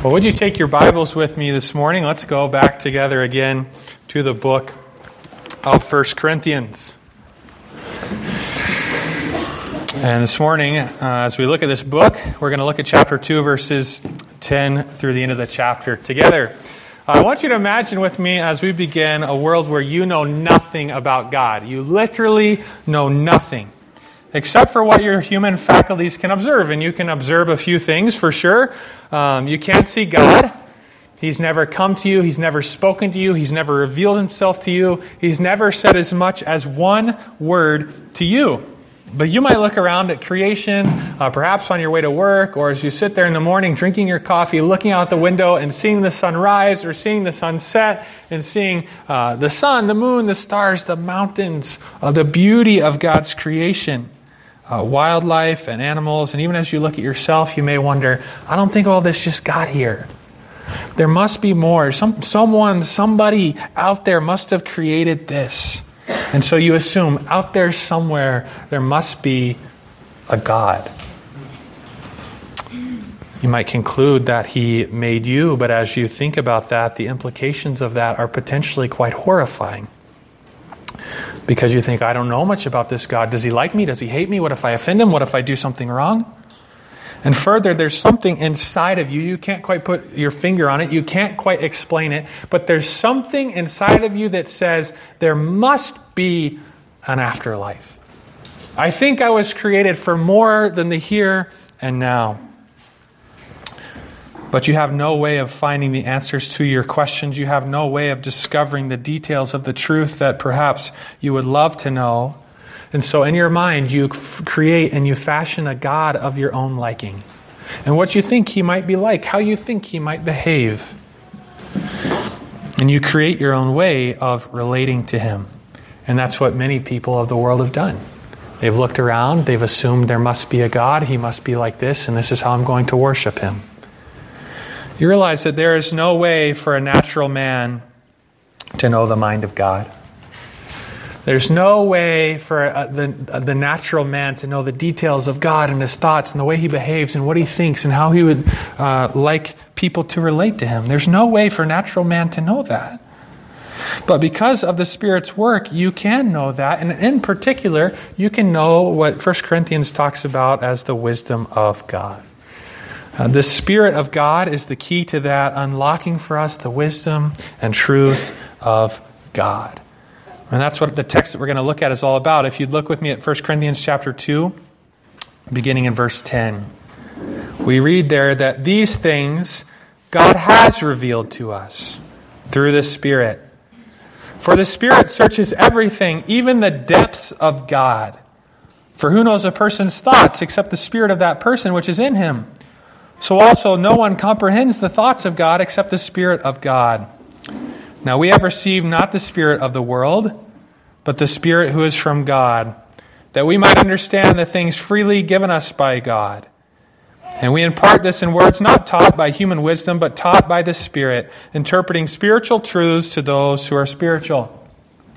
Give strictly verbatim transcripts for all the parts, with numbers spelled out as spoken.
Well, would you take your Bibles with me this morning? Let's go back together again to the book of First Corinthians. And this morning, uh, as we look at this book, we're going to look at chapter two, verses ten through the end of the chapter together. Uh, I want you to imagine with me as we begin a world where you know nothing about God. You literally know nothing, except for what your human faculties can observe. And you can observe a few things for sure. Um, you can't see God. He's never come to you. He's never spoken to you. He's never revealed himself to you. He's never said as much as one word to you. But you might look around at creation, uh, perhaps on your way to work, or as you sit there in the morning drinking your coffee, looking out the window and seeing the sun rise or seeing the sun set and seeing uh, the sun, the moon, the stars, the mountains, uh, the beauty of God's creation. Uh, wildlife and animals, and even as you look at yourself, you may wonder, I don't think all this just got here. There must be more. Some, someone, somebody out there must have created this. And so you assume out there somewhere, there must be a God. You might conclude that he made you, but as you think about that, the implications of that are potentially quite horrifying. Because you think, I don't know much about this God. Does he like me? Does he hate me? What if I offend him? What if I do something wrong? And further, there's something inside of you. You can't quite put your finger on it. You can't quite explain it. But there's something inside of you that says there must be an afterlife. I think I was created for more than the here and now. But you have no way of finding the answers to your questions. You have no way of discovering the details of the truth that perhaps you would love to know. And so in your mind, you create and you fashion a God of your own liking. And what you think he might be like, how you think he might behave. And you create your own way of relating to him. And that's what many people of the world have done. They've looked around, they've assumed there must be a God, he must be like this, and this is how I'm going to worship him. You realize that there is no way for a natural man to know the mind of God. There's no way for uh, the, uh, the natural man to know the details of God and his thoughts and the way he behaves and what he thinks and how he would uh, like people to relate to him. There's no way for a natural man to know that. But because of the Spirit's work, you can know that. And in particular, you can know what First Corinthians talks about as the wisdom of God. Uh, the Spirit of God is the key to that, unlocking for us the wisdom and truth of God. And that's what the text that we're going to look at is all about. If you'd look with me at First Corinthians chapter two, beginning in verse ten. We read there that these things God has revealed to us through the Spirit. For the Spirit searches everything, even the depths of God. For who knows a person's thoughts except the spirit of that person which is in him? So also no one comprehends the thoughts of God except the Spirit of God. Now we have received not the spirit of the world, but the Spirit who is from God, that we might understand the things freely given us by God. And we impart this in words not taught by human wisdom, but taught by the Spirit, interpreting spiritual truths to those who are spiritual.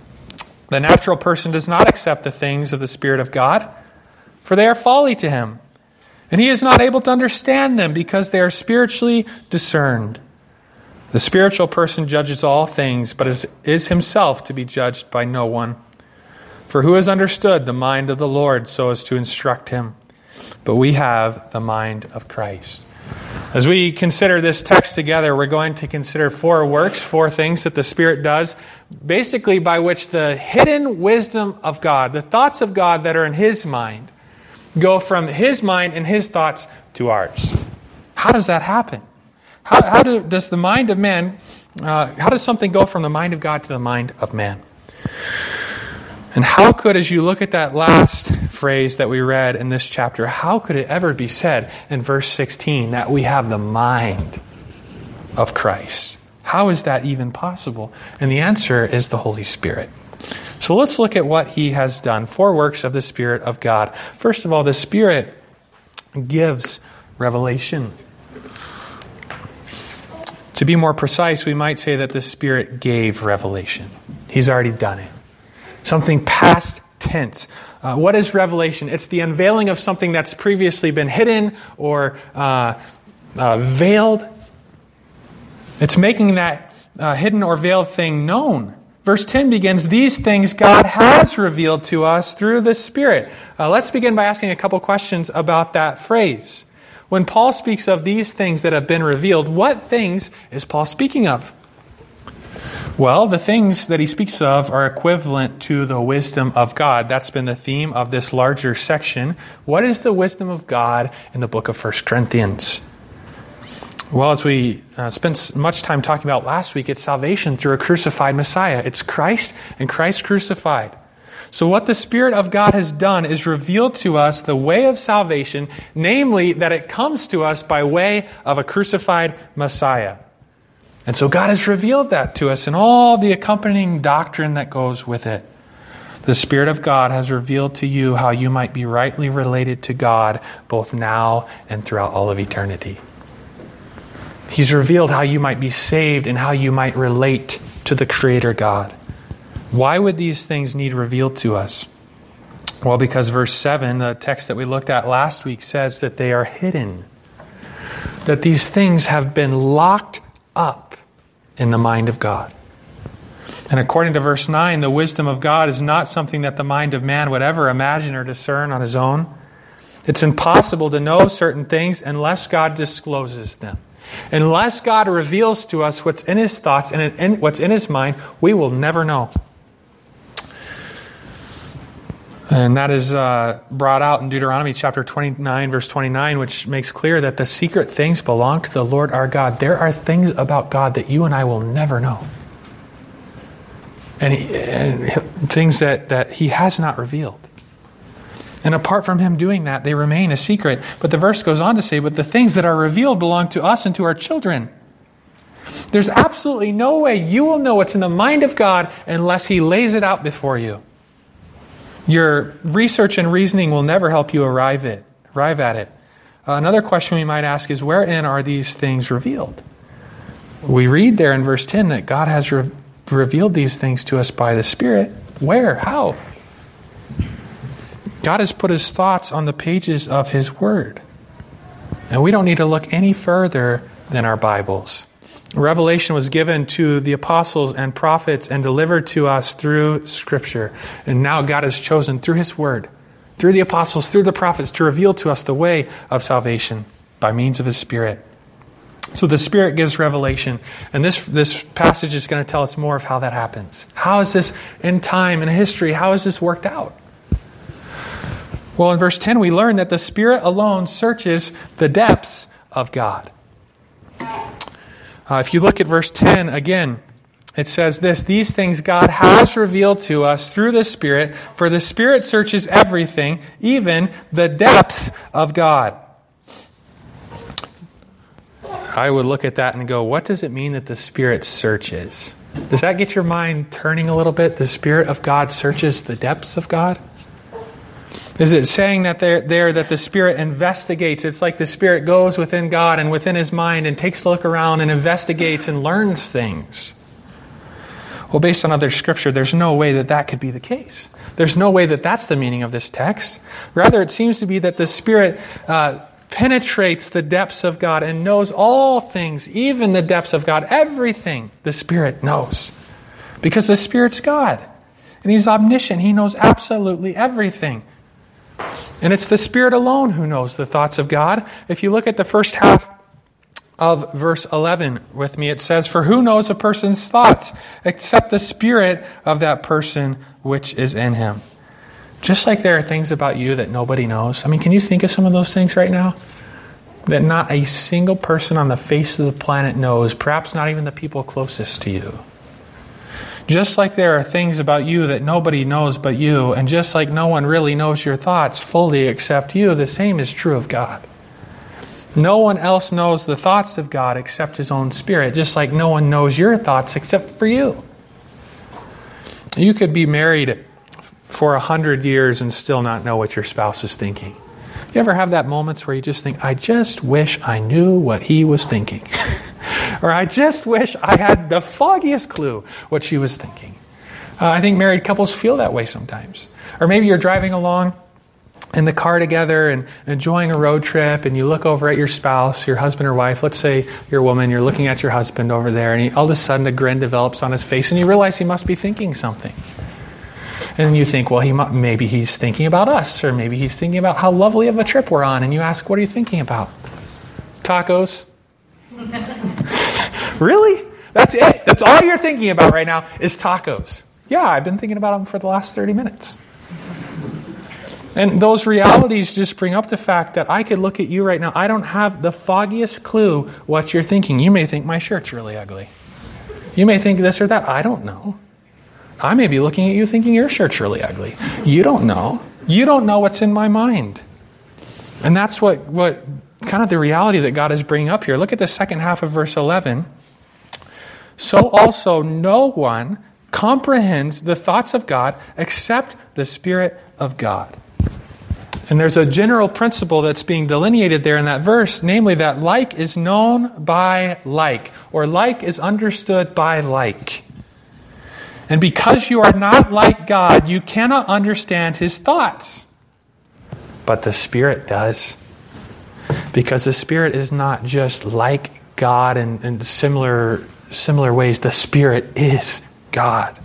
The natural person does not accept the things of the Spirit of God, for they are folly to him. And he is not able to understand them because they are spiritually discerned. The spiritual person judges all things, but is, is himself to be judged by no one. For who has understood the mind of the Lord so as to instruct him? But we have the mind of Christ. As we consider this text together, we're going to consider four works, four things that the Spirit does, basically by which the hidden wisdom of God, the thoughts of God that are in his mind, go from his mind and his thoughts to ours. How does that happen? How, how do, does the mind of man, uh, how does something go from the mind of God to the mind of man? And how could, as you look at that last phrase that we read in this chapter, how could it ever be said in verse sixteen that we have the mind of Christ? How is that even possible? And the answer is the Holy Spirit. So let's look at what he has done. Four works of the Spirit of God. First of all, the Spirit gives revelation. To be more precise, we might say that the Spirit gave revelation. He's already done it. Something past tense. Uh, what is revelation? It's the unveiling of something that's previously been hidden or uh, uh, veiled. It's making that uh, hidden or veiled thing known. Verse ten begins, these things God has revealed to us through the Spirit. Uh, let's begin by asking a couple questions about that phrase. When Paul speaks of these things that have been revealed, what things is Paul speaking of? Well, the things that he speaks of are equivalent to the wisdom of God. That's been the theme of this larger section. What is the wisdom of God in the book of First Corinthians? Well, as we uh, spent much time talking about last week, it's salvation through a crucified Messiah. It's Christ and Christ crucified. So what the Spirit of God has done is revealed to us the way of salvation, namely that it comes to us by way of a crucified Messiah. And so God has revealed that to us and all the accompanying doctrine that goes with it. The Spirit of God has revealed to you how you might be rightly related to God both now and throughout all of eternity. He's revealed how you might be saved and how you might relate to the Creator God. Why would these things need revealed to us? Well, because verse seven, the text that we looked at last week, says that they are hidden. That these things have been locked up in the mind of God. And according to verse nine, the wisdom of God is not something that the mind of man would ever imagine or discern on his own. It's impossible to know certain things unless God discloses them. Unless God reveals to us what's in His thoughts and in, what's in His mind, we will never know. And that is uh, brought out in Deuteronomy chapter twenty-nine, verse twenty-nine, which makes clear that the secret things belong to the Lord our God. There are things about God that you and I will never know. And, he, and things that, that He has not revealed. And apart from Him doing that, they remain a secret. But the verse goes on to say, but the things that are revealed belong to us and to our children. There's absolutely no way you will know what's in the mind of God unless He lays it out before you. Your research and reasoning will never help you arrive it, arrive at it. Uh, another question we might ask is, wherein are these things revealed? We read there in verse ten that God has re- revealed these things to us by the Spirit. Where? How? God has put His thoughts on the pages of His Word. And we don't need to look any further than our Bibles. Revelation was given to the apostles and prophets and delivered to us through Scripture. And now God has chosen through His Word, through the apostles, through the prophets, to reveal to us the way of salvation by means of His Spirit. So the Spirit gives revelation. And this, this passage is going to tell us more of how that happens. How is this in time and history? How has this worked out? Well, in verse ten, we learn that the Spirit alone searches the depths of God. Uh, if you look at verse ten again, it says this, these things God has revealed to us through the Spirit, for the Spirit searches everything, even the depths of God. I would look at that and go, what does it mean that the Spirit searches? Does that get your mind turning a little bit? The Spirit of God searches the depths of God? Is it saying that there, there that the Spirit investigates? It's like the Spirit goes within God and within His mind and takes a look around and investigates and learns things. Well, based on other Scripture, there's no way that that could be the case. There's no way that that's the meaning of this text. Rather, it seems to be that the Spirit uh, penetrates the depths of God and knows all things, even the depths of God. Everything the Spirit knows. Because the Spirit's God. And He's omniscient. He knows absolutely everything. And it's the Spirit alone who knows the thoughts of God. If you look at the first half of verse eleven with me, it says, for who knows a person's thoughts except the Spirit of that person which is in him? Just like there are things about you that nobody knows. I mean, can you think of some of those things right now? That not a single person on the face of the planet knows, perhaps not even the people closest to you. Just like there are things about you that nobody knows but you, and just like no one really knows your thoughts fully except you, the same is true of God. No one else knows the thoughts of God except His own Spirit, just like no one knows your thoughts except for you. You could be married for a hundred years and still not know what your spouse is thinking. You ever have that moments where you just think, I just wish I knew what he was thinking. Or I just wish I had the foggiest clue what she was thinking. Uh, I think married couples feel that way sometimes. Or maybe you're driving along in the car together and enjoying a road trip, and you look over at your spouse, your husband or wife. Let's say you're a woman, you're looking at your husband over there, and he, all of a sudden a grin develops on his face, and you realize he must be thinking something. And you think, well, he mu- maybe he's thinking about us, or maybe he's thinking about how lovely of a trip we're on. And you ask, what are you thinking about? Tacos? Really? That's it. That's all you're thinking about right now is tacos. Yeah, I've been thinking about them for the last thirty minutes. And those realities just bring up the fact that I could look at you right now. I don't have the foggiest clue what you're thinking. You may think my shirt's really ugly. You may think this or that. I don't know. I may be looking at you thinking your shirt's really ugly. You don't know. You don't know what's in my mind. And that's what, what kind of the reality that God is bringing up here. Look at the second half of verse eleven. So also no one comprehends the thoughts of God except the Spirit of God. And there's a general principle that's being delineated there in that verse, namely that like is known by like, or like is understood by like. And because you are not like God, you cannot understand His thoughts. But the Spirit does. Because the Spirit is not just like God in, in similar, similar ways. The Spirit is God.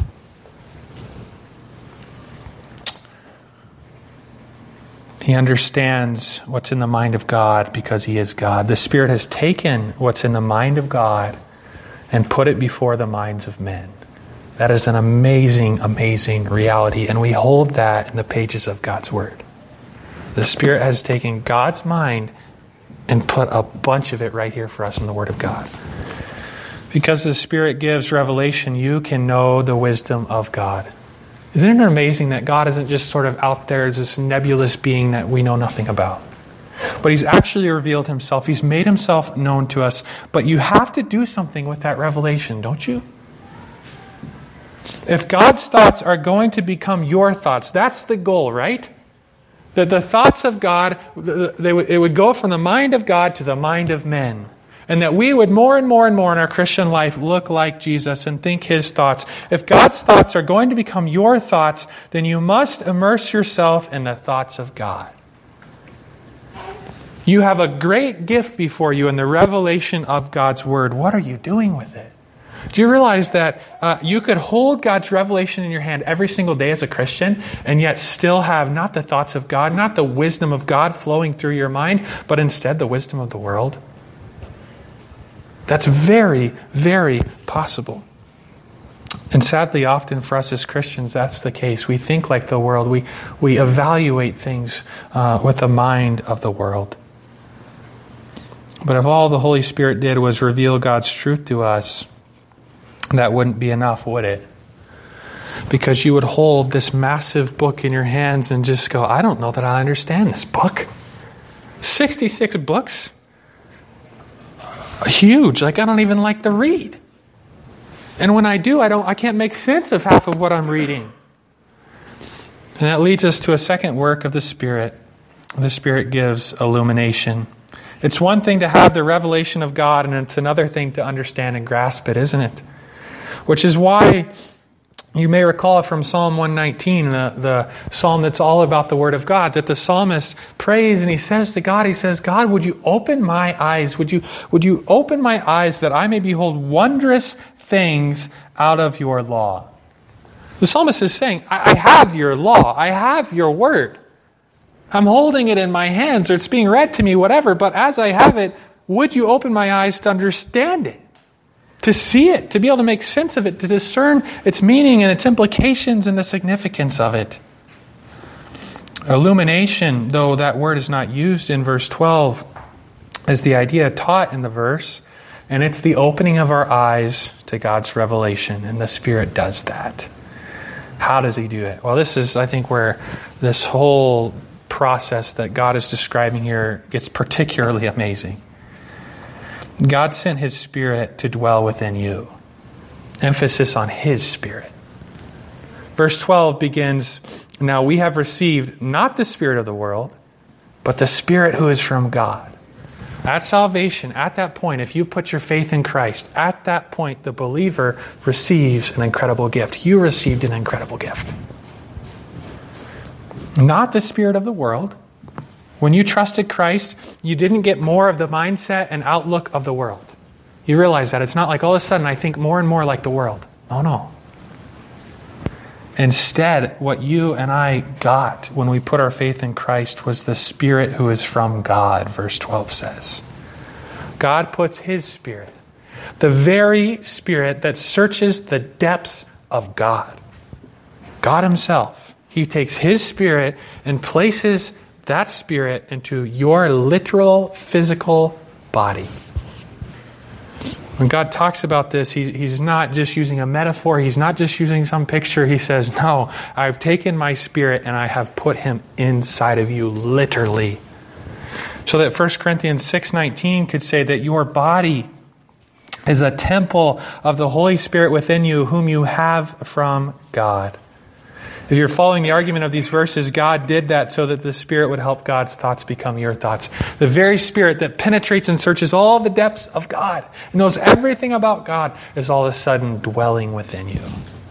He understands what's in the mind of God because He is God. The Spirit has taken what's in the mind of God and put it before the minds of men. That is an amazing, amazing reality, and we hold that in the pages of God's Word. The Spirit has taken God's mind and put a bunch of it right here for us in the Word of God. Because the Spirit gives revelation, you can know the wisdom of God. Isn't it amazing that God isn't just sort of out there as this nebulous being that we know nothing about? But He's actually revealed Himself. He's made Himself known to us. But you have to do something with that revelation, don't you? If God's thoughts are going to become your thoughts, that's the goal, right? That the thoughts of God, they would, it would go from the mind of God to the mind of men. And that we would more and more and more in our Christian life look like Jesus and think His thoughts. If God's thoughts are going to become your thoughts, then you must immerse yourself in the thoughts of God. You have a great gift before you in the revelation of God's Word. What are you doing with it? Do you realize that uh, you could hold God's revelation in your hand every single day as a Christian and yet still have not the thoughts of God, not the wisdom of God flowing through your mind, but instead the wisdom of the world? That's very, very possible. And sadly, often for us as Christians, that's the case. We think like the world. We, we evaluate things uh, with the mind of the world. But if all the Holy Spirit did was reveal God's truth to us, that wouldn't be enough, would it? Because you would hold this massive book in your hands and just go, I don't know that I understand this book. sixty-six books? Huge. Like, I don't even like to read. And when I do, I don't I can't make sense of half of what I'm reading. And that leads us to a second work of the Spirit. The Spirit gives illumination. It's one thing to have the revelation of God, and it's another thing to understand and grasp it, isn't it? Which is why you may recall from Psalm one nineteen, the, the psalm that's all about the Word of God, that the psalmist prays and he says to God, he says, God, would you open my eyes? Would you, would you open my eyes that I may behold wondrous things out of your law? The psalmist is saying, I, I have your law. I have your Word. I'm holding it in my hands, or it's being read to me, whatever. But as I have it, would you open my eyes to understand it? To see it, to be able to make sense of it, to discern its meaning and its implications and the significance of it. Illumination, though that word is not used in verse twelve, is the idea taught in the verse, and it's the opening of our eyes to God's revelation, and the Spirit does that. How does He do it? Well, this is, I think, where this whole process that God is describing here gets particularly amazing. God sent His Spirit to dwell within you. Emphasis on His Spirit. Verse twelve begins, now we have received not the spirit of the world, but the Spirit who is from God. At salvation, at that point, if you put your faith in Christ, at that point the believer receives an incredible gift. You received an incredible gift. Not the spirit of the world. When you trusted Christ, you didn't get more of the mindset and outlook of the world. You realize that. It's not like all of a sudden I think more and more like the world. No, no. Instead, what you and I got when we put our faith in Christ was the Spirit who is from God, verse twelve says. God puts His Spirit, the very Spirit that searches the depths of God. God Himself. He takes His Spirit and places that Spirit into your literal physical body. When God talks about this, he, He's not just using a metaphor. He's not just using some picture. He says, no, I've taken my Spirit and I have put Him inside of you, literally. So that First Corinthians six nineteen could say that your body is a temple of the Holy Spirit within you, whom you have from God. If you're following the argument of these verses, God did that so that the Spirit would help God's thoughts become your thoughts. The very Spirit that penetrates and searches all the depths of God and knows everything about God is all of a sudden dwelling within you.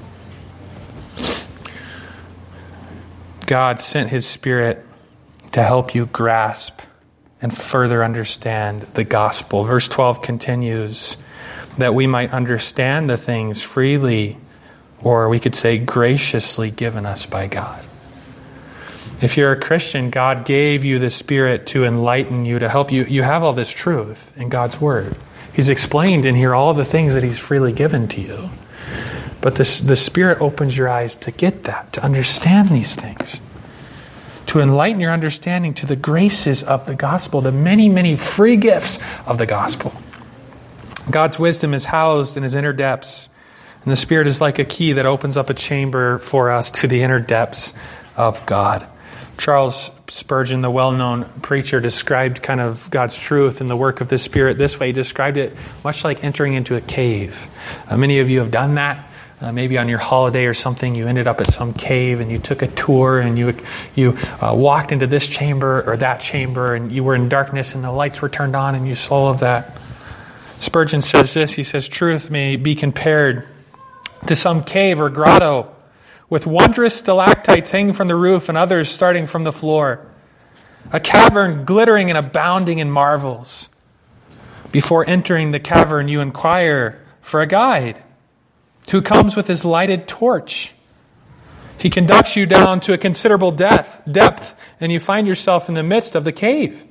God sent His Spirit to help you grasp and further understand the gospel. Verse twelve continues, that we might understand the things freely, or we could say graciously given us by God. If you're a Christian, God gave you the Spirit to enlighten you, to help you. You have all this truth in God's Word. He's explained in here all the things that He's freely given to you. But this, the Spirit opens your eyes to get that, to understand these things. To enlighten your understanding to the graces of the gospel, the many, many free gifts of the gospel. God's wisdom is housed in His inner depths. And the Spirit is like a key that opens up a chamber for us to the inner depths of God. Charles Spurgeon, the well-known preacher, described kind of God's truth and the work of the Spirit this way. He described it much like entering into a cave. Uh, many of you have done that. Uh, maybe on your holiday or something, you ended up at some cave and you took a tour and you you uh, walked into this chamber or that chamber and you were in darkness and the lights were turned on and you saw all of that. Spurgeon says this, he says, truth may be compared to some cave or grotto with wondrous stalactites hanging from the roof and others starting from the floor. A cavern glittering and abounding in marvels. Before entering the cavern, you inquire for a guide who comes with his lighted torch. He conducts you down to a considerable depth, depth, and you find yourself in the midst of the cave.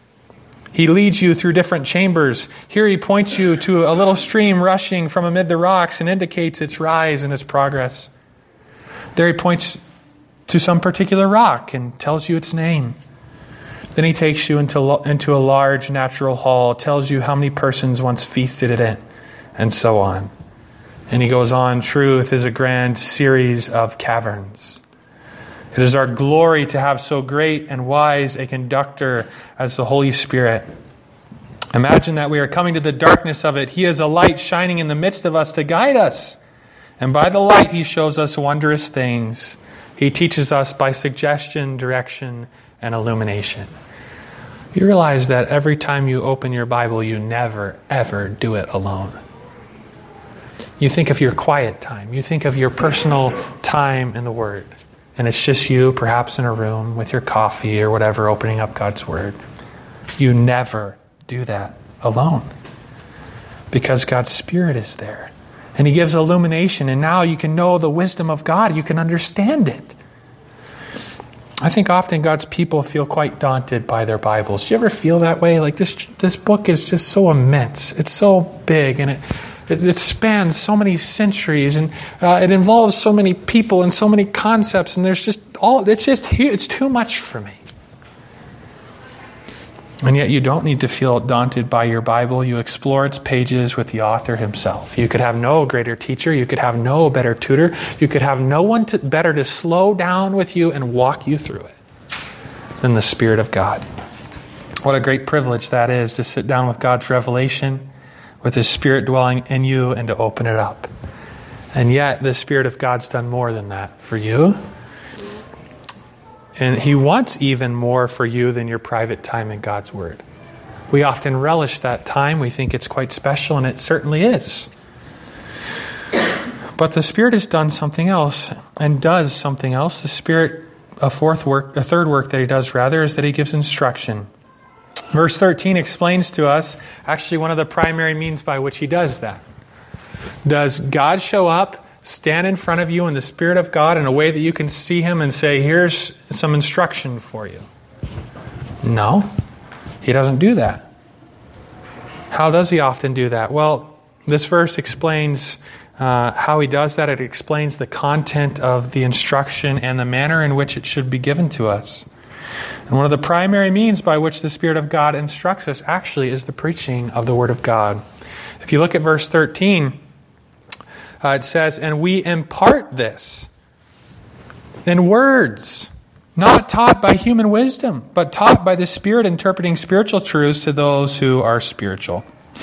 He leads you through different chambers. Here he points you to a little stream rushing from amid the rocks and indicates its rise and its progress. There he points to some particular rock and tells you its name. Then he takes you into, into a large natural hall, tells you how many persons once feasted in it, and so on. And he goes on, truth is a grand series of caverns. It is our glory to have so great and wise a conductor as the Holy Spirit. Imagine that we are coming to the darkness of it. He is a light shining in the midst of us to guide us. And by the light, He shows us wondrous things. He teaches us by suggestion, direction, and illumination. You realize that every time you open your Bible, you never, ever do it alone. You think of your quiet time. You think of your personal time in the Word. And it's just you, perhaps in a room with your coffee or whatever, opening up God's Word. You never do that alone. Because God's Spirit is there. And He gives illumination. And now you can know the wisdom of God. You can understand it. I think often God's people feel quite daunted by their Bibles. Do you ever feel that way? Like this, this book is just so immense. It's so big and it It, it spans so many centuries, and uh, it involves so many people and so many concepts, and there's just all. It's just it's too much for me. And yet, you don't need to feel daunted by your Bible. You explore its pages with the author himself. You could have no greater teacher. You could have no better tutor. You could have no one to, better to slow down with you and walk you through it than the Spirit of God. What a great privilege that is to sit down with God's revelation, with His Spirit dwelling in you, and to open it up. And yet, the Spirit of God's done more than that for you. And He wants even more for you than your private time in God's Word. We often relish that time. We think it's quite special, and it certainly is. But the Spirit has done something else, and does something else. The Spirit a fourth work, a third work that he does rather, is that he gives instruction. Verse thirteen explains to us actually one of the primary means by which he does that. Does God show up, stand in front of you in the Spirit of God in a way that you can see him and say, here's some instruction for you? No, he doesn't do that. How does he often do that? Well, this verse explains uh, how he does that. It explains the content of the instruction and the manner in which it should be given to us. And one of the primary means by which the Spirit of God instructs us actually is the preaching of the Word of God. If you look at verse thirteen, uh, it says, "And we impart this in words, not taught by human wisdom, but taught by the Spirit, interpreting spiritual truths to those who are spiritual."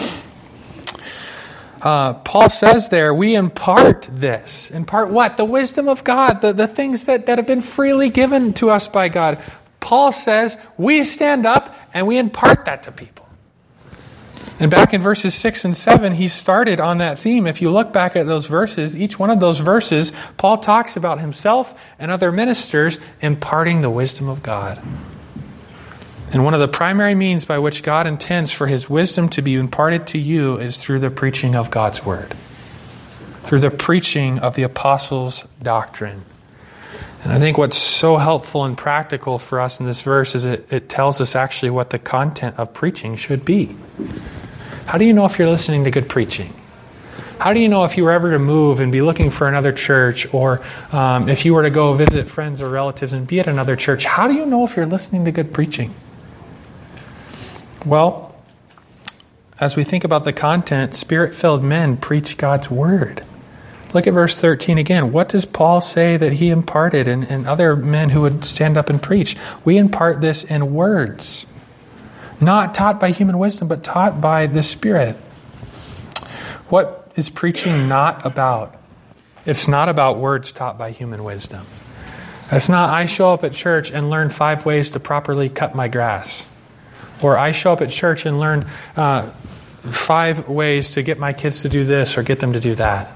Uh, Paul says there, we impart this. Impart what? The wisdom of God, the, the things that, that have been freely given to us by God. Paul says we stand up and we impart that to people. And back in verses six and seven, he started on that theme. If you look back at those verses, each one of those verses, Paul talks about himself and other ministers imparting the wisdom of God. And one of the primary means by which God intends for his wisdom to be imparted to you is through the preaching of God's Word, through the preaching of the apostles' doctrine. And I think what's so helpful and practical for us in this verse is it, it tells us actually what the content of preaching should be. How do you know if you're listening to good preaching? How do you know if you were ever to move and be looking for another church, or um, if you were to go visit friends or relatives and be at another church? How do you know if you're listening to good preaching? Well, as we think about the content, Spirit-filled men preach God's Word. Look at verse thirteen again. What does Paul say that he imparted and, and other men who would stand up and preach? We impart this in words, not taught by human wisdom, but taught by the Spirit. What is preaching not about? It's not about words taught by human wisdom. It's not, I show up at church and learn five ways to properly cut my grass. Or I show up at church and learn uh, five ways to get my kids to do this or get them to do that.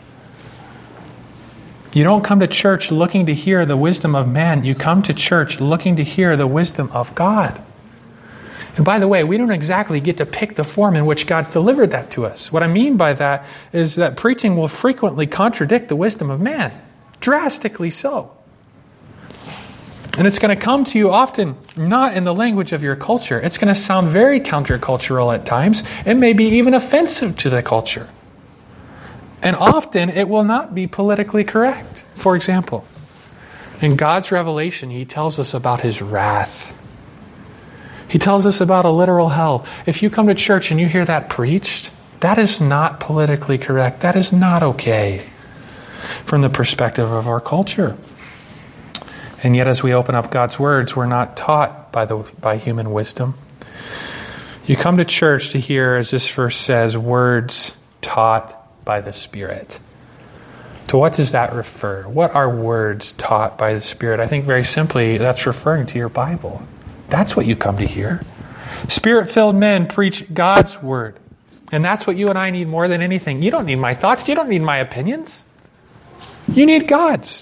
You don't come to church looking to hear the wisdom of man. You come to church looking to hear the wisdom of God. And by the way, we don't exactly get to pick the form in which God's delivered that to us. What I mean by that is that preaching will frequently contradict the wisdom of man. Drastically so. And it's going to come to you often not in the language of your culture. It's going to sound very countercultural at times. It may be even offensive to the culture. And often it will not be politically correct. For example, in God's revelation, he tells us about his wrath. He tells us about a literal hell. If you come to church and you hear that preached, that is not politically correct. That is not okay from the perspective of our culture. And yet as we open up God's words, we're not taught by the by human wisdom. You come to church to hear, as this verse says, words taught by the Spirit. To what does that refer? What are words taught by the Spirit? I think very simply that's referring to your Bible. That's what you come to hear. Spirit-filled men preach God's Word. And that's what you and I need more than anything. You don't need my thoughts. You don't need my opinions. You need God's.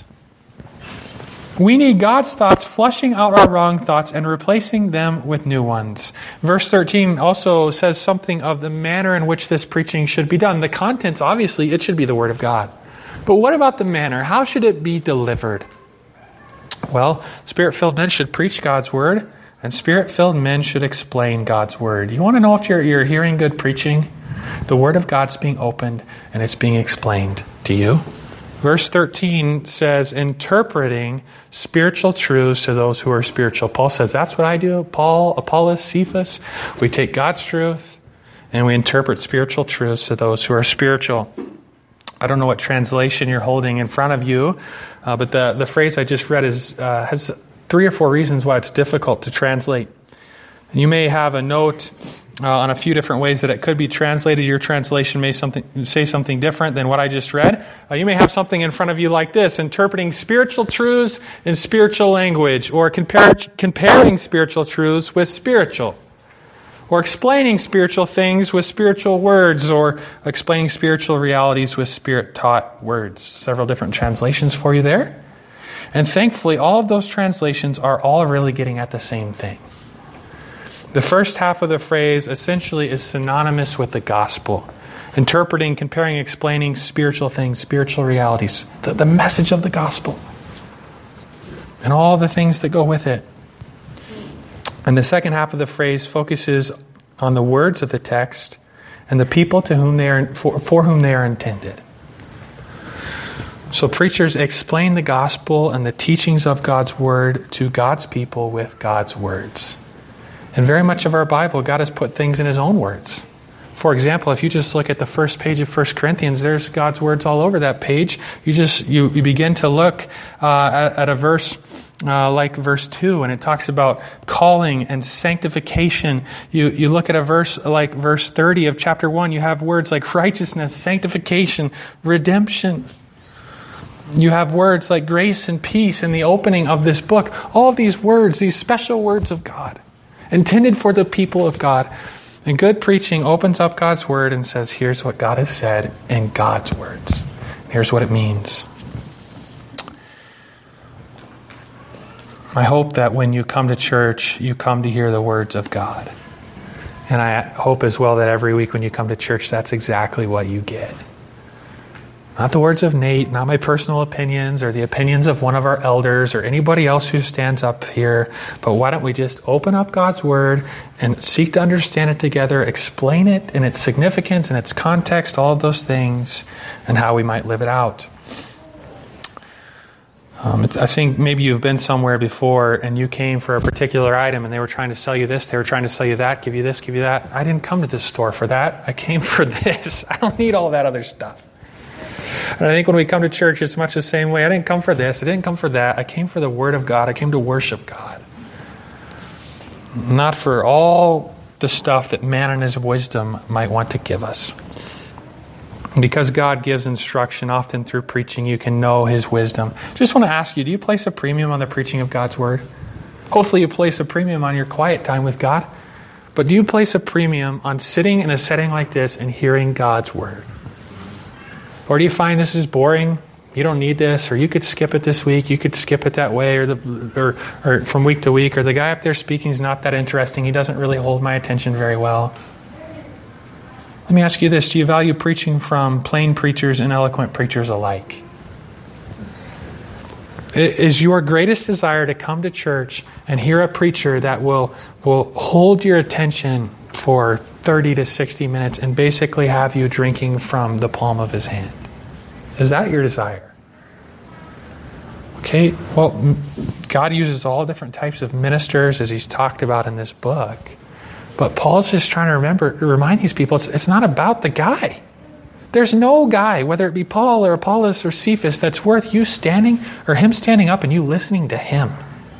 We need God's thoughts flushing out our wrong thoughts and replacing them with new ones. Verse thirteen also says something of the manner in which this preaching should be done. The contents, obviously, it should be the Word of God. But what about the manner? How should it be delivered? Well, Spirit-filled men should preach God's Word, and Spirit-filled men should explain God's Word. You want to know if you're, you're hearing good preaching? The Word of God's being opened and it's being explained to you. Verse thirteen says, interpreting spiritual truths to those who are spiritual. Paul says, that's what I do. Paul, Apollos, Cephas. We take God's truth and we interpret spiritual truths to those who are spiritual. I don't know what translation you're holding in front of you, uh, but the, the phrase I just read is uh, has three or four reasons why it's difficult to translate. You may have a note uh, on a few different ways that it could be translated. Your translation may something say something different than what I just read. Uh, you may have something in front of you like this, interpreting spiritual truths in spiritual language, or compare, comparing spiritual truths with spiritual, or explaining spiritual things with spiritual words, or explaining spiritual realities with Spirit-taught words. Several different translations for you there. And thankfully, all of those translations are all really getting at the same thing. The first half of the phrase essentially is synonymous with the gospel. Interpreting, comparing, explaining spiritual things, spiritual realities. The, the message of the gospel. And all the things that go with it. And the second half of the phrase focuses on the words of the text and the people to whom they are for, for whom they are intended. So preachers explain the gospel and the teachings of God's word to God's people with God's words. And very much of our Bible, God has put things in His own words. For example, if you just look at the first page of First Corinthians, there's God's words all over that page. You just you, you begin to look uh, at, at a verse uh, like verse two, and it talks about calling and sanctification. You you look at a verse like verse thirty of chapter one, you have words like righteousness, sanctification, redemption. You have words like grace and peace in the opening of this book. All of these words, these special words of God, intended for the people of God. And good preaching opens up God's word and says, here's what God has said in God's words. Here's what it means. I hope that when you come to church, you come to hear the words of God. And I hope as well that every week when you come to church, that's exactly what you get. Not the words of Nate, not my personal opinions or the opinions of one of our elders or anybody else who stands up here. But why don't we just open up God's word and seek to understand it together, explain it in its significance and its context, all of those things, and how we might live it out. Um, I think maybe you've been somewhere before and you came for a particular item and they were trying to sell you this, they were trying to sell you that, give you this, give you that. I didn't come to this store for that. I came for this. I don't need all that other stuff. And I think when we come to church, it's much the same way. I didn't come for this. I didn't come for that. I came for the Word of God. I came to worship God. Not for all the stuff that man in His wisdom might want to give us. Because God gives instruction, often through preaching, you can know His wisdom. Just want to ask you, do you place a premium on the preaching of God's Word? Hopefully you place a premium on your quiet time with God. But do you place a premium on sitting in a setting like this and hearing God's Word? Or do you find this is boring? You don't need this, or you could skip it this week, you could skip it that way, or the or, or from week to week, or the guy up there speaking is not that interesting, he doesn't really hold my attention very well. Let me ask you this, do you value preaching from plain preachers and eloquent preachers alike? Is your greatest desire to come to church and hear a preacher that will, will hold your attention for thirty to sixty minutes and basically have you drinking from the palm of his hand? Is that your desire? Okay, well, God uses all different types of ministers as He's talked about in this book. But Paul's just trying to remember, remind these people, it's, it's not about the guy. There's no guy, whether it be Paul or Apollos or Cephas, that's worth you standing or him standing up and you listening to him.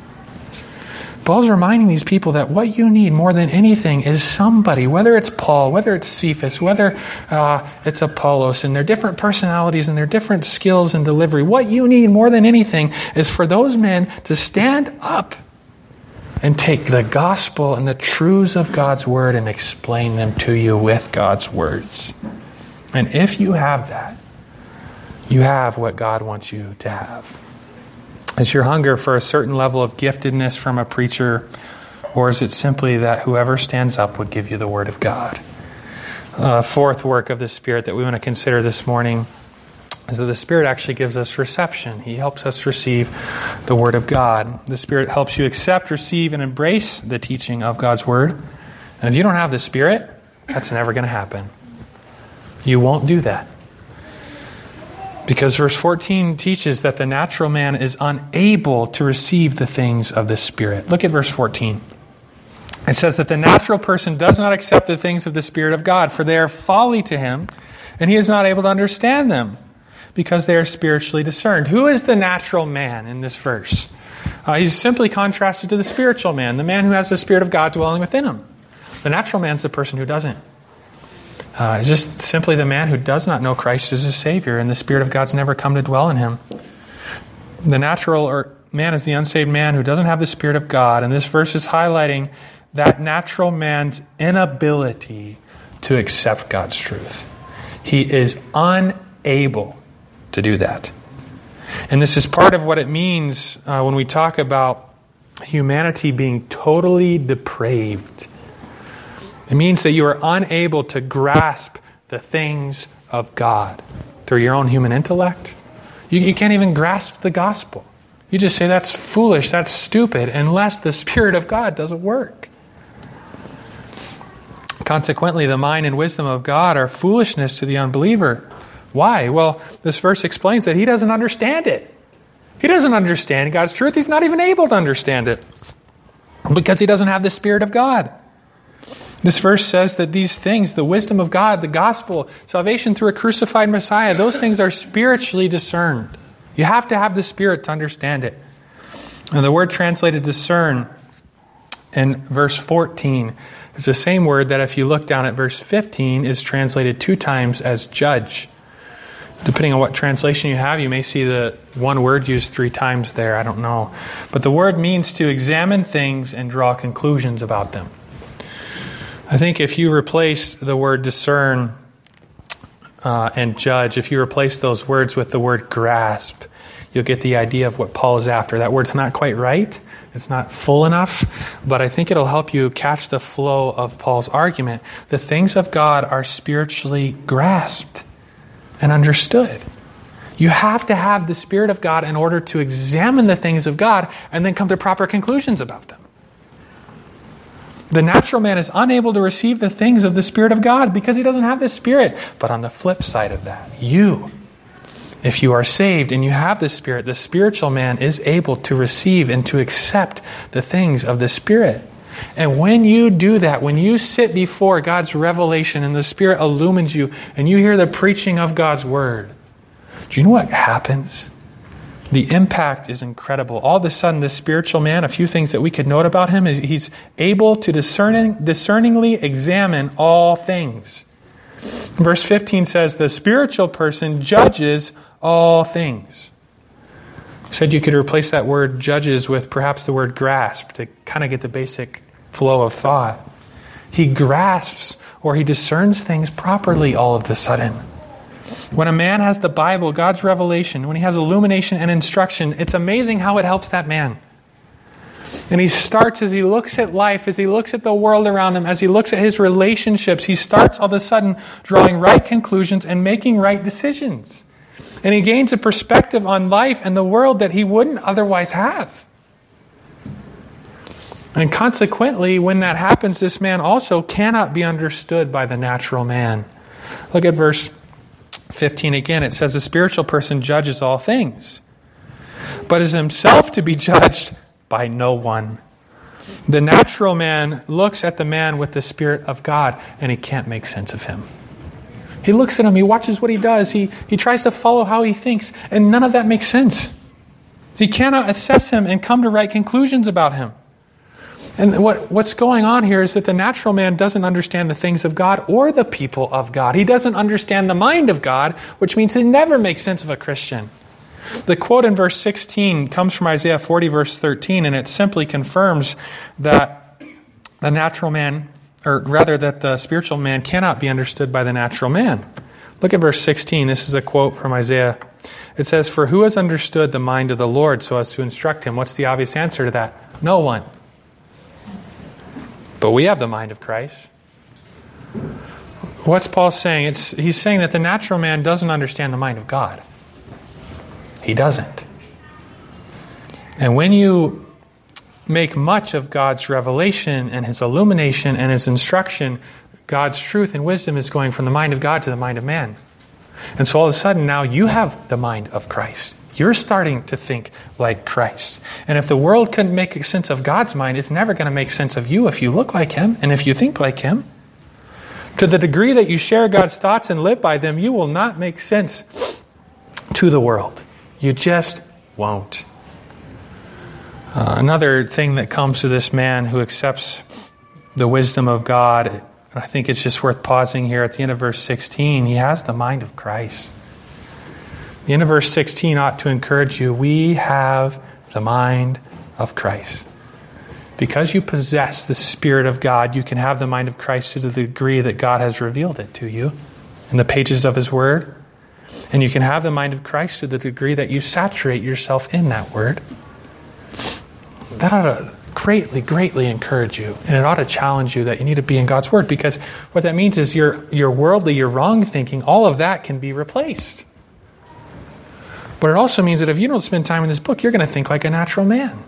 Paul's reminding these people that what you need more than anything is somebody, whether it's Paul, whether it's Cephas, whether uh, it's Apollos, and their different personalities and their different skills and delivery. What you need more than anything is for those men to stand up and take the gospel and the truths of God's word and explain them to you with God's words. And if you have that, you have what God wants you to have. Is your hunger for a certain level of giftedness from a preacher, or is it simply that whoever stands up would give you the Word of God? Uh, fourth work of the Spirit that we want to consider this morning is that the Spirit actually gives us reception. He helps us receive the Word of God. The Spirit helps you accept, receive, and embrace the teaching of God's Word. And if you don't have the Spirit, that's never going to happen. You won't do that. Because verse fourteen teaches that the natural man is unable to receive the things of the Spirit. Look at verse fourteen. It says that the natural person does not accept the things of the Spirit of God, for they are folly to him, and he is not able to understand them, because they are spiritually discerned. Who is the natural man in this verse? Uh, he's simply contrasted to the spiritual man, the man who has the Spirit of God dwelling within him. The natural man is the person who doesn't. Uh, it's just simply the man who does not know Christ as his Savior, and the Spirit of God's never come to dwell in him. The natural or man is the unsaved man who doesn't have the Spirit of God, and this verse is highlighting that natural man's inability to accept God's truth. He is unable to do that. And this is part of what it means uh, when we talk about humanity being totally depraved. It means that you are unable to grasp the things of God through your own human intellect. You, you can't even grasp the gospel. You just say that's foolish, that's stupid, unless the Spirit of God doesn't work. Consequently, the mind and wisdom of God are foolishness to the unbeliever. Why? Well, this verse explains that he doesn't understand it. He doesn't understand God's truth. He's not even able to understand it because he doesn't have the Spirit of God. This verse says that these things, the wisdom of God, the gospel, salvation through a crucified Messiah, those things are spiritually discerned. You have to have the Spirit to understand it. And the word translated discern in verse fourteen is the same word that if you look down at verse fifteen is translated two times as judge. Depending on what translation you have, you may see the one word used three times there. I don't know. But the word means to examine things and draw conclusions about them. I think if you replace the word discern uh, and judge, if you replace those words with the word grasp, you'll get the idea of what Paul is after. That word's not quite right. It's not full enough, but I think it'll help you catch the flow of Paul's argument. The things of God are spiritually grasped and understood. You have to have the Spirit of God in order to examine the things of God and then come to proper conclusions about them. The natural man is unable to receive the things of the Spirit of God because he doesn't have the Spirit. But on the flip side of that, you, if you are saved and you have the Spirit, the spiritual man is able to receive and to accept the things of the Spirit. And when you do that, when you sit before God's revelation and the Spirit illumines you and you hear the preaching of God's Word, do you know what happens? The impact is incredible. All of a sudden, the spiritual man, a few things that we could note about him, is he's able to discerning, discerningly examine all things. Verse fifteen says, the spiritual person judges all things. I said you could replace that word judges with perhaps the word grasp to kind of get the basic flow of thought. He grasps or he discerns things properly all of a sudden. When a man has the Bible, God's revelation, when he has illumination and instruction, it's amazing how it helps that man. And he starts, as he looks at life, as he looks at the world around him, as he looks at his relationships, he starts all of a sudden drawing right conclusions and making right decisions. And he gains a perspective on life and the world that he wouldn't otherwise have. And consequently, when that happens, this man also cannot be understood by the natural man. Look at verse fifteen again. It says, the spiritual person judges all things, but is himself to be judged by no one. The natural man looks at the man with the Spirit of God, and he can't make sense of him. He looks at him, he watches what he does, he, he tries to follow how he thinks, and none of that makes sense. He cannot assess him and come to right conclusions about him. And what, what's going on here is that the natural man doesn't understand the things of God or the people of God. He doesn't understand the mind of God, which means he never makes sense of a Christian. The quote in verse sixteen comes from Isaiah forty, verse thirteen, and it simply confirms that the natural man, or rather that the spiritual man cannot be understood by the natural man. Look at verse sixteen. This is a quote from Isaiah. It says, for who has understood the mind of the Lord so as to instruct him? What's the obvious answer to that? No one. But we have the mind of Christ. What's Paul saying? It's, he's saying that the natural man doesn't understand the mind of God. He doesn't. And when you make much of God's revelation and His illumination and His instruction, God's truth and wisdom is going from the mind of God to the mind of man. And so all of a sudden now you have the mind of Christ. You're starting to think like Christ. And if the world couldn't make sense of God's mind, it's never going to make sense of you if you look like Him and if you think like Him. To the degree that you share God's thoughts and live by them, you will not make sense to the world. You just won't. Uh, another thing that comes to this man who accepts the wisdom of God, I think it's just worth pausing here at the end of verse sixteen. He has the mind of Christ. The end of verse sixteen ought to encourage you. We have the mind of Christ. Because you possess the Spirit of God, you can have the mind of Christ to the degree that God has revealed it to you in the pages of His Word. And you can have the mind of Christ to the degree that you saturate yourself in that word. That ought to greatly, greatly encourage you. And it ought to challenge you that you need to be in God's word, because what that means is your, your worldly, your wrong thinking, all of that can be replaced. But it also means that if you don't spend time in this book, you're going to think like a natural man.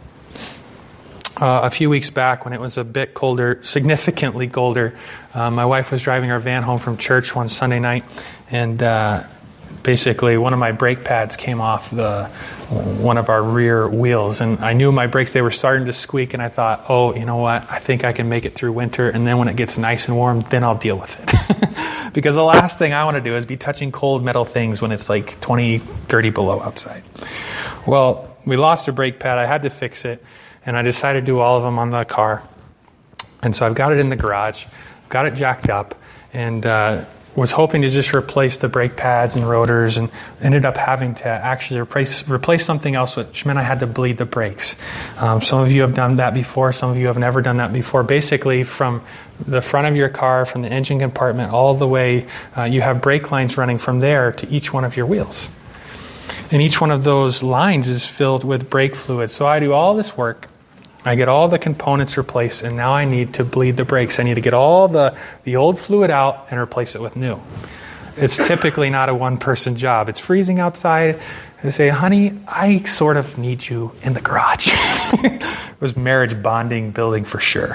Uh, a few weeks back, when it was a bit colder, significantly colder, uh, my wife was driving our van home from church one Sunday night, and uh, basically one of my brake pads came off the one of our rear wheels, and I knew my brakes, they were starting to squeak, and I thought, oh, you know what, I think I can make it through winter, and then when it gets nice and warm, then I'll deal with it. Because the last thing I want to do is be touching cold metal things when it's like twenty, thirty below outside. Well, we lost a brake pad. I had to fix it. And I decided to do all of them on the car. And so I've got it in the garage, got it jacked up, and uh, was hoping to just replace the brake pads and rotors, and ended up having to actually replace replace something else, which meant I had to bleed the brakes. Um, some of you have done that before. Some of you have never done that before. Basically, from the front of your car, from the engine compartment, all the way, uh, you have brake lines running from there to each one of your wheels. And each one of those lines is filled with brake fluid. So I do all this work. I get all the components replaced, and now I need to bleed the brakes. I need to get all the, the old fluid out and replace it with new. It's typically not a one-person job. It's freezing outside. I say, honey, I sort of need you in the garage. It was marriage bonding building for sure.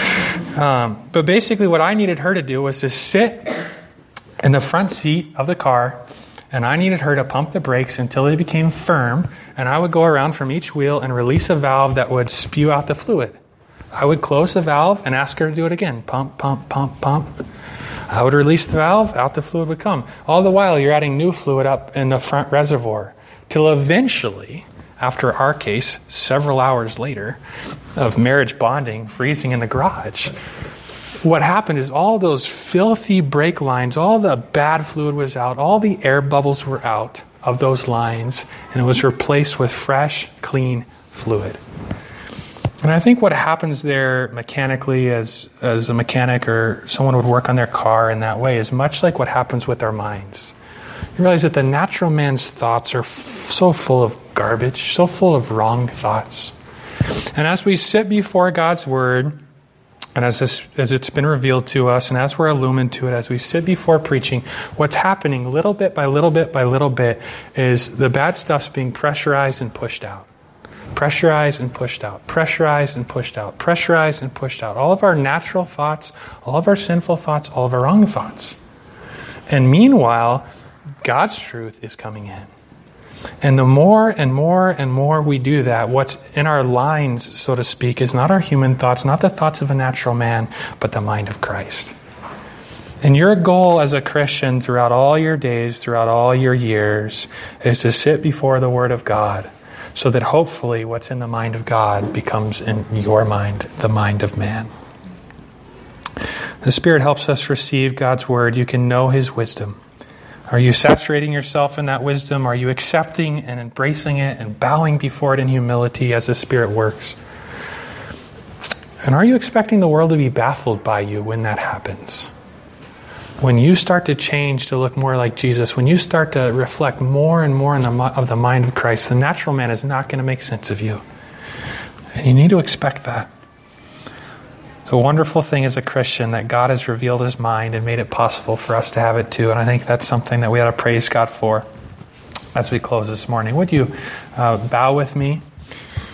Um, but basically what I needed her to do was to sit in the front seat of the car, and I needed her to pump the brakes until they became firm, and I would go around from each wheel and release a valve that would spew out the fluid. I would close the valve and ask her to do it again. Pump, pump, pump, pump. I would release the valve, out the fluid would come. All the while, you're adding new fluid up in the front reservoir, till eventually, after our case, several hours later, of marriage bonding, freezing in the garage, what happened is all those filthy brake lines, all the bad fluid was out, all the air bubbles were out of those lines, and it was replaced with fresh, clean fluid. And I think what happens there mechanically as, as a mechanic or someone would work on their car in that way is much like what happens with our minds. You realize that the natural man's thoughts are f- so full of garbage, so full of wrong thoughts. And as we sit before God's Word, and as this, as it's been revealed to us, and as we're illumined to it, as we sit before preaching, what's happening little bit by little bit by little bit is the bad stuff's being pressurized and pushed out. Pressurized and pushed out. Pressurized and pushed out. Pressurized and pushed out. All of our natural thoughts, all of our sinful thoughts, all of our wrong thoughts. And meanwhile, God's truth is coming in. And the more and more and more we do that, what's in our lines, so to speak, is not our human thoughts, not the thoughts of a natural man, but the mind of Christ. And your goal as a Christian throughout all your days, throughout all your years, is to sit before the Word of God, so that hopefully what's in the mind of God becomes in your mind, the mind of man. The Spirit helps us receive God's Word. You can know His wisdom. Are you saturating yourself in that wisdom? Are you accepting and embracing it and bowing before it in humility as the Spirit works? And are you expecting the world to be baffled by you when that happens? When you start to change to look more like Jesus, when you start to reflect more and more in the, of the mind of Christ, the natural man is not going to make sense of you. And you need to expect that. It's a wonderful thing as a Christian that God has revealed His mind and made it possible for us to have it too. And I think that's something that we ought to praise God for as we close this morning. Would you uh, bow with me?